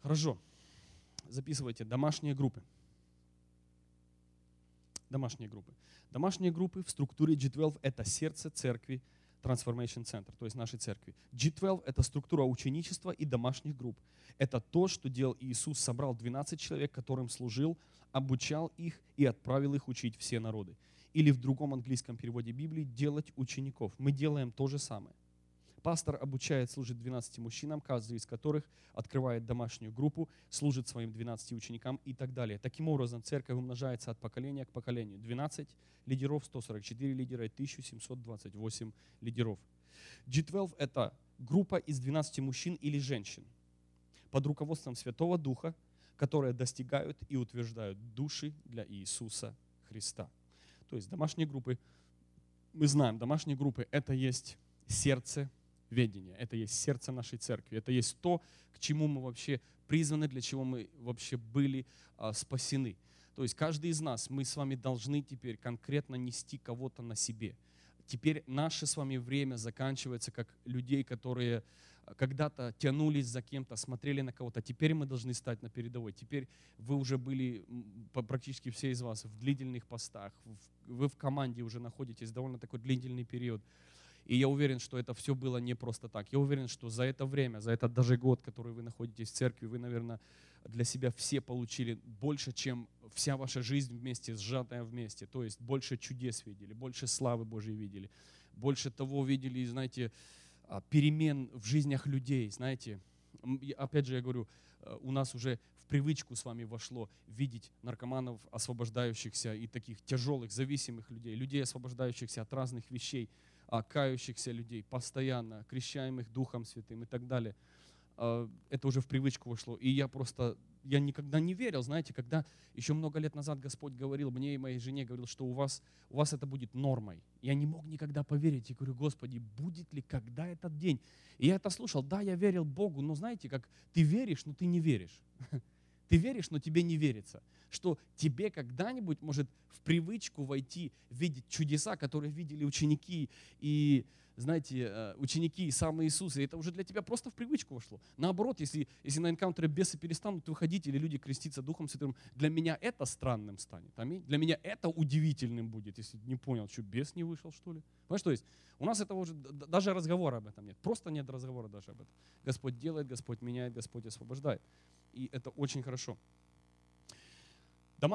Хорошо. Записывайте домашние группы. Домашние группы. Домашние группы в структуре G12 – это сердце церкви Transformation Center, то есть нашей церкви. G12 – это структура ученичества и домашних групп. Это то, что делал Иисус, собрал 12 человек, которым служил, обучал их и отправил их учить все народы. Или в другом английском переводе Библии «делать учеников». Мы делаем то же самое. Пастор обучает, служит 12 мужчинам, каждый из которых открывает домашнюю группу, служит своим 12 ученикам и так далее. Таким образом, церковь умножается от поколения к поколению. 12 лидеров, 144 лидера и 1728 лидеров. G12 – это группа из 12 мужчин или женщин под руководством Святого Духа, которые достигают и утверждают души для Иисуса Христа. То есть домашние группы, мы знаем, домашние группы – это есть сердце ведения, это есть сердце нашей церкви, это есть то, к чему мы вообще призваны, для чего мы вообще были спасены. То есть каждый из нас, мы с вами должны теперь конкретно нести кого-то на себе. Теперь наше с вами время заканчивается как людей, которые когда-то тянулись за кем-то, смотрели на кого-то. Теперь мы должны стать на передовой. Теперь вы уже были, практически все из вас, в длительных постах. Вы в команде уже находитесь довольно такой длительный период. И я уверен, что это все было не просто так. Я уверен, что за это время, за этот даже год, который вы находитесь в церкви, вы, наверное, для себя все получили больше, чем вся ваша жизнь вместе, сжатая вместе. То есть больше чудес видели, больше славы Божьей видели, больше того видели, знаете, перемен в жизнях людей, знаете. Опять же, я говорю, у нас уже в привычку с вами вошло видеть наркоманов, освобождающихся, и таких тяжелых, зависимых людей, людей, освобождающихся от разных вещей, кающихся людей, постоянно, крещаемых Духом Святым и так далее. Это уже в привычку вошло. И я никогда не верил, знаете, когда еще много лет назад Господь говорил мне и моей жене, говорил, что у вас это будет нормой. Я не мог никогда поверить. И говорю, Господи, будет ли когда этот день? И я это слушал. Да, я верил Богу, но знаете, как ты веришь, но ты не веришь. Ты веришь, но тебе не верится. Что тебе когда-нибудь может в привычку войти, видеть чудеса, которые видели ученики и, знаете, ученики и сам Иисус. И это уже для тебя просто в привычку вошло. Наоборот, если на энкаунтере бесы перестанут выходить или люди креститься Духом Святым, для меня это странным станет. Аминь. Для меня это удивительным будет, если не понял, что бес не вышел, что ли. Понимаешь, то есть у нас этого уже даже разговора об этом нет. Просто нет разговора даже об этом. Господь делает, Господь меняет, Господь освобождает. И это очень хорошо.